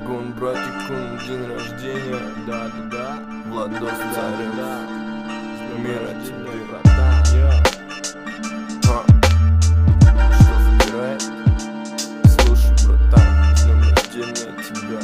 Вагон, братик, день рождения. Да, Владос Царев, мира тебе, братан. Что выбирает? Слушай, братан, с днем рождения тебя,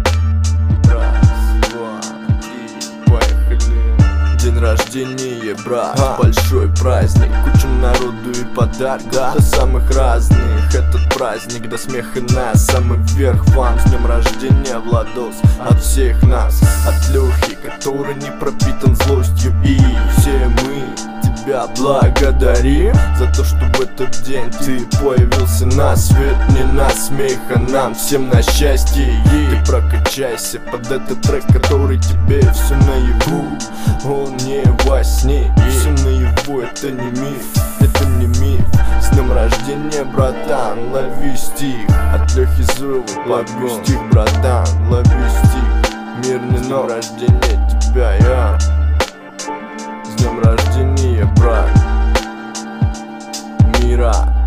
Раз, два, три, поехали. День рождения, брат, большой праздник, куча народу и подарков, до самых разных. Этот праздник до смеха нас, самый верх вам. С днем рождения, Владос, от всех нас, от Лехи, который не пропитан злостью. И все мы тебя благодарим за то, что в этот день ты появился на свет. Не на смех, а нам всем на счастье. Ты прокачайся под этот трек, который тебе все наяву. Он не во сне, все наяву, это не миф, это не миф. С днем рождения, братан, лови стих от Лехи Зуева, лови стих, братан, лови стих. Мирный день рождения тебя, я. С днем рождения, брат, мира.